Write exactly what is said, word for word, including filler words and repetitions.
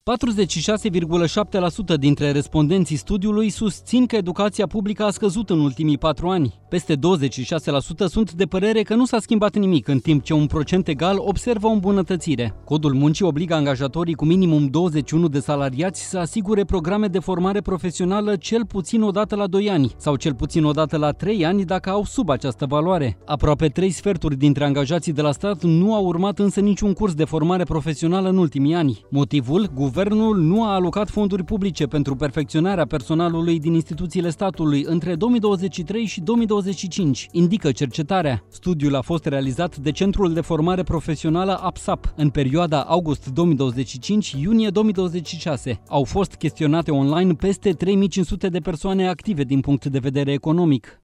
patruzeci și șase virgulă șapte la sută dintre respondenții studiului susțin că educația publică a scăzut în ultimii patru ani. Peste douăzeci și șase la sută sunt de părere că nu s-a schimbat nimic, în timp ce un procent egal observă o îmbunătățire. Codul muncii obligă angajatorii cu minimum douăzeci și unu de salariați să asigure programe de formare profesională cel puțin o dată la doi ani sau cel puțin o dată la trei ani dacă au sub această valoare. Aproape trei sferturi dintre angajații de la stat nu au urmat însă niciun curs de formare profesională în ultimii ani. Motivul? Guvernul nu a alocat fonduri publice pentru perfecționarea personalului din instituțiile statului între două mii douăzeci și trei și două mii douăzeci și cinci, indică cercetarea. Studiul a fost realizat de Centrul de Formare Profesională A P S A P în perioada august două mii douăzeci și cinci - iunie două mii douăzeci și șase. Au fost chestionate online peste trei mii cinci sute de persoane active din punct de vedere economic.